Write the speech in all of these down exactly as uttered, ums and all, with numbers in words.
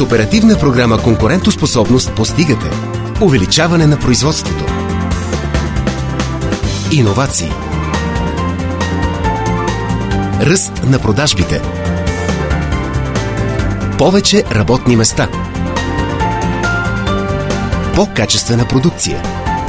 С оперативна програма Конкурентоспособност постигате увеличаване на производството, иновации, ръст на продажбите, повече работни места, по-качествена продукция,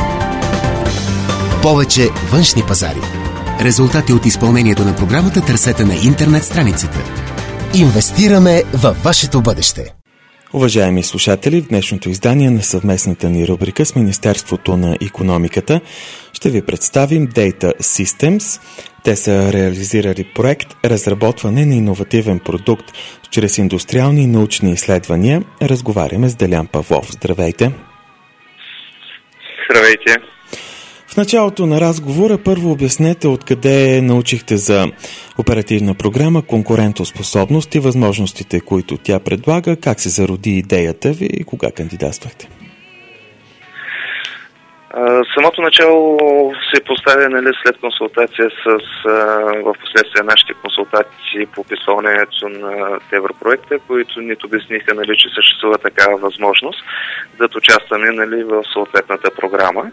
повече външни пазари. Резултати от изпълнението на програмата търсете на интернет страницата. Инвестираме във вашето бъдеще. Уважаеми слушатели, в днешното издание на съвместната ни рубрика с Министерството на икономиката ще ви представим Data Systems. Те са реализирали проект разработване на иновативен продукт чрез индустриални и научни изследвания. Разговаряме с Делян Павлов. Здравейте! Здравейте! В началото на разговора първо обяснете откъде научихте за оперативна програма Конкурентоспособност и възможностите, които тя предлага, как се зароди идеята ви и кога кандидатствахте. Самото начало се поставя, нали, след консултация с в последствие нашите консултации по изпълнението на Европроекта, които ни обясниха, нали, че съществува такава възможност да участваме, нали, в съответната програма.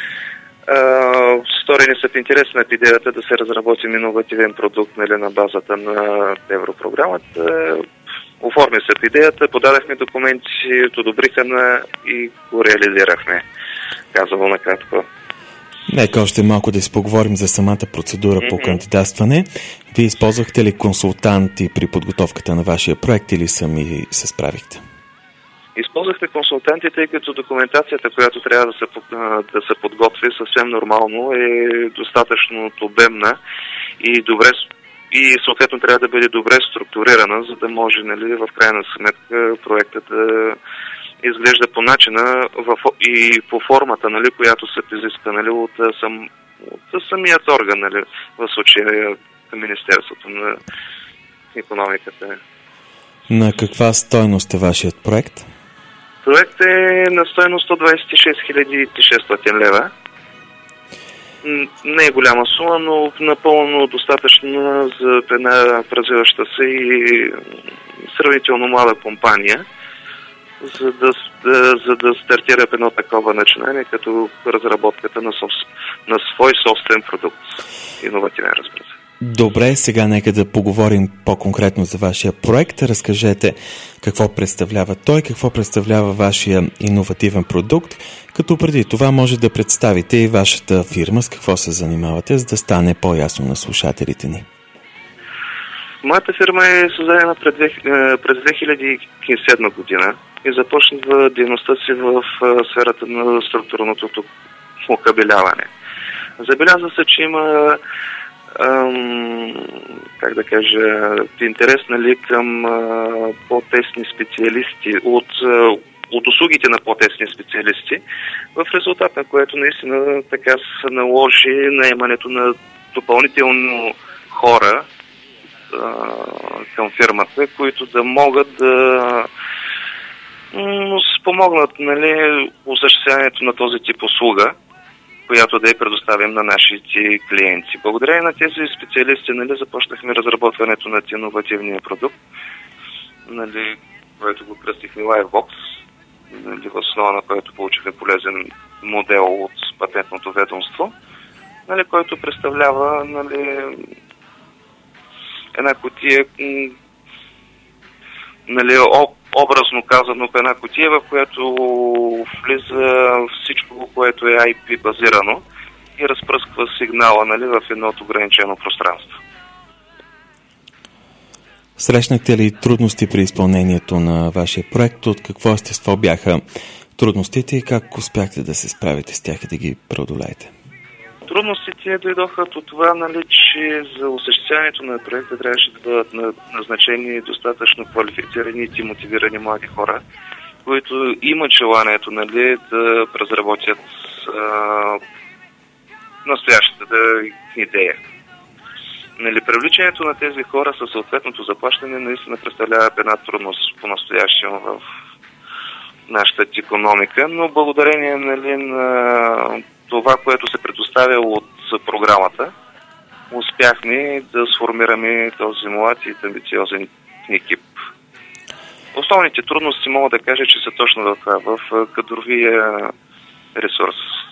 Uh, стори ни са в интересна идеята да се разработи иновативен продукт, нали, на базата на Европрограмата. Оформи се в идеята, подадахме документи, одобриха на и го реализирахме. Казано накратко. Нека още малко да си поговорим за самата процедура mm-hmm. по кандидатстване. Вие използвахте ли консултанти при подготовката на вашия проект или сами се справихте? Използвахме консултанти, тъй като документацията, която трябва да се, да се подготви съвсем нормално, е достатъчно обемна и добре, и съответно трябва да бъде добре структурирана, за да може, нали, в крайна сметка проектът да изглежда по начина в, и по формата, нали, която се изиска, нали, от, сам, от самият орган, нали, в случая към Министерството на икономиката. На каква стойност е вашият проект? Проект е на стойност сто двадесет и шест хиляди и шестстотин лева. Не е голяма сума, но напълно достатъчна за една развиваща се и сравнително млада компания, за да, за да стартира едно такова начинание, като разработката на, соб... на свой собствен продукт. Иновативен, разбира се. Добре, сега нека да поговорим по-конкретно за вашия проект. Разкажете какво представлява той, какво представлява вашия иновативен продукт, като преди това може да представите и вашата фирма, с какво се занимавате, за да стане по-ясно на слушателите ни. Моята фирма е създадена през две хиляди и седма година и започна дейността си в сферата на структурното окабеляване. Забелязва се, че има Ам, как да кажа, интерес, нали, към а, по-тесни специалисти, от, а, от услугите на по-тесни специалисти, в резултат на което наистина така се наложи наемането на допълнително хора а, към фирмата, които да могат да м- спомогнат, нали, осъществяването на този тип услуга, която да я предоставим на нашите клиенти. Благодарение на тези специалисти, нали, започнахме разработването на иновативния продукт, нали, който го кръстихме LiveVox, нали, в основа на който получихме полезен модел от патентното ведомство, нали, който представлява, нали, една кутия, нали, образно казано, една кутия, в която влиза всичко, което е ай пи базирано и разпръсква сигнала, нали, в едно ограничено пространство. Срещнахте ли трудности при изпълнението на вашия проект? От какво естество бяха трудностите и как успяхте да се справите с тях и да ги преодолеете? Трудностите дойдоха от това, нали, че за осъществяването на проекта трябваше да бъдат назначени достатъчно квалифицирани и мотивирани млади хора, които имат желанието, нали, да разработят а, настоящата идея. Нали, привличането на тези хора със съответното заплащане наистина представлява една трудност по-настоящем в нашата икономика, но благодарение, нали, на това, което се предоставя от програмата, успяхме да сформираме този млад и амбициозен екип Основните трудности мога да кажа, че са точно в това, в кадровия ресурс.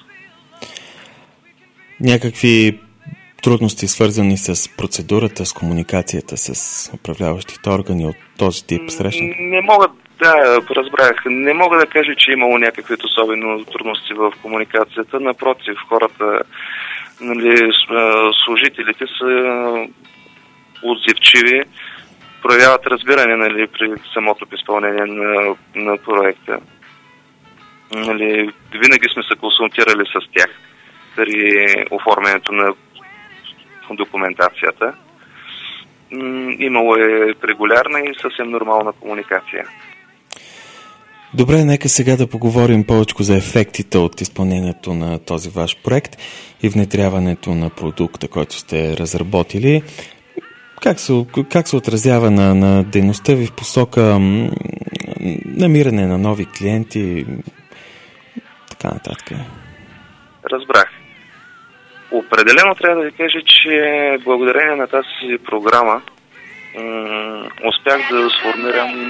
Някакви трудности, свързани с процедурата, с комуникацията, с управляващите органи от този тип среща? Не мога, да, разбрах. Не мога да кажа, че е имало някакви особено трудности в комуникацията. Напротив, хората, нали, служителите са отзивчиви, проявяват разбиране, нали, при самото изпълнение на, на проекта. Нали, винаги сме се консултирали с тях при оформянето на документацията. Имало е регулярна и съвсем нормална комуникация. Добре, нека сега да поговорим повече за ефектите от изпълнението на този ваш проект и внедряването на продукта, който сте разработили. Как се, как се отразява на, на дейността ви в посока м, намиране на нови клиенти, така нататък? Разбрах. Определено трябва да ви кажа, че благодарение на тази програма м- успях да сформирам...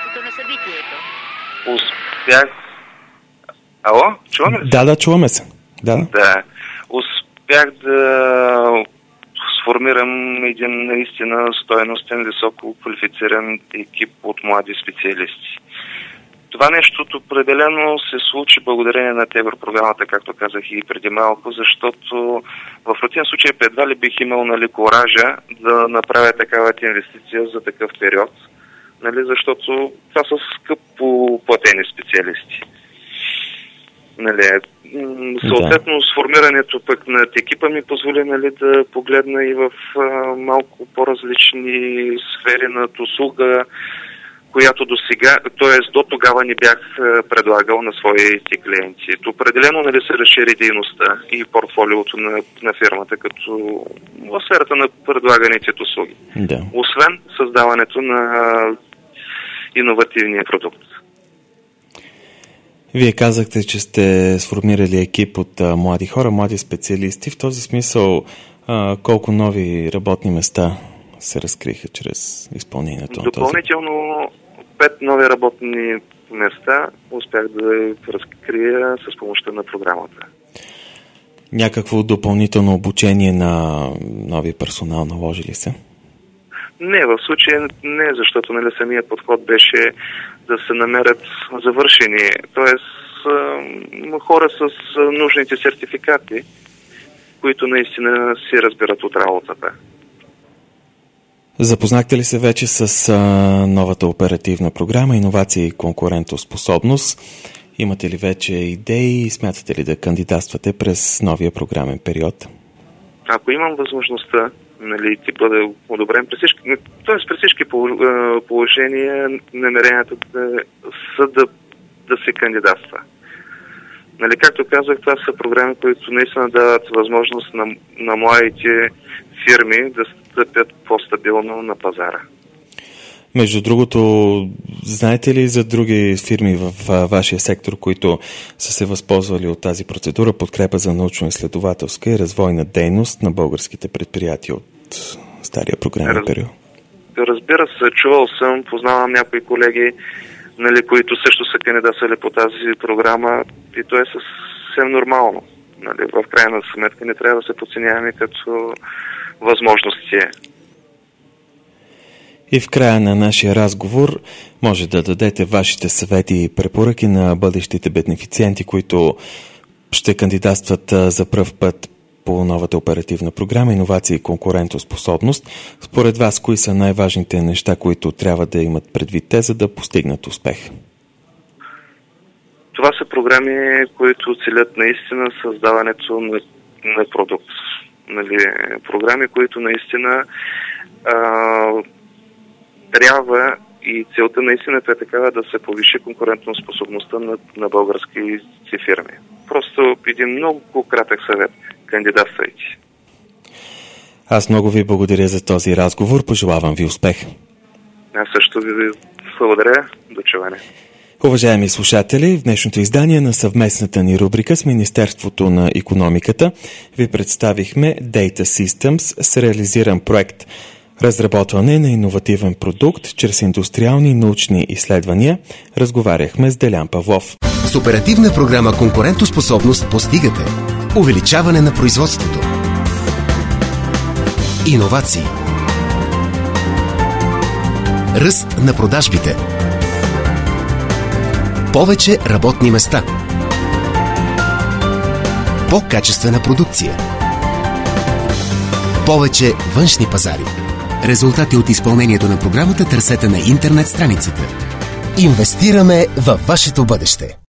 Успях... Ало? Чуваме ли? Да, да, чуваме се. Да. Да. Успях да сформирам един наистина стойностен, високо квалифициран екип от млади специалисти. Това нещото определено се случи благодарение на Тевър програмата, както казах и преди малко, защото в противен случай едва ли бих имал, нали, коража да направя такава инвестиция за такъв период, нали, защото това са скъпо платени специалисти. Нали, съответно, да. Сформирането пък на екипа ми позволи, нали, да погледна и в а, малко по-различни сфери на услуга, която до сега, т.е. до тогава не бях предлагал на своите клиенти. Определено, нали, се разшири дейността и портфолиото на, на фирмата, като в сферата на предлаганите услуги. Да. Освен създаването на иновативния продукт. Вие казахте, че сте сформирали екип от а, млади хора, млади специалисти. В този смисъл, а, колко нови работни места се разкриха чрез изпълнението на този? Допълнително пет нови работни места успях да разкрия с помощта на програмата. Някакво допълнително обучение на нови персонал наложи ли се? Не, в случая не, защото, нали, самия подход беше да се намерят завършени, т.е. хора с нужните сертификати, които наистина си разбират от работата. Запознахте ли се вече с а, новата оперативна програма Иновация и конкурентоспособност? Имате ли вече идеи и смятате ли да кандидатствате през новия програмен период? Ако имам възможността, нали, ти бъде одобрен през всички, т.е. през всички положения, намеренията са да, да се кандидатства. Нали, както казах, това са програми, които наистина дават възможност на, на младите фирми да стъпят по-стабилно на пазара. Между другото, знаете ли за други фирми в вашия сектор, които са се възползвали от тази процедура, подкрепа за научно-изследователска и развойна дейност на българските предприятия от стария програмен Раз... период? Разбира се, чувал съм, познавам някои колеги, нали, които също са кандидатствали по тази програма и то е съвсем нормално. Нали, в крайна сметка не трябва да се подценяваме като възможности. И в края на нашия разговор може да дадете вашите съвети и препоръки на бъдещите бенефициенти, които ще кандидатстват за пръв път по новата оперативна програма Иновация и конкурентоспособност. Според вас, кои са най-важните неща, които трябва да имат предвид те, за да постигнат успех? Това са програми, които целят наистина създаването на, на продукт. Нали, програми, които наистина а, трябва и целта наистина е такава да се повиши конкурентоспособността на, на българските фирми. Просто един много кратък съвет. Кандидатствайте. Аз много ви благодаря за този разговор. Пожелавам ви успех. Аз също ви благодаря. До чуване. Уважаеми слушатели, в днешното издание на съвместната ни рубрика с Министерството на икономиката ви представихме Data Systems с реализиран проект разработване на иновативен продукт чрез индустриални научни изследвания, разговаряхме с Делян Павлов. С оперативна програма Конкурентоспособност постигате увеличаване на производството, иновации, ръст на продажбите, повече работни места, по-качествена продукция, повече външни пазари. Резултати от изпълнението на програмата търсете на интернет страницата. Инвестираме във вашето бъдеще.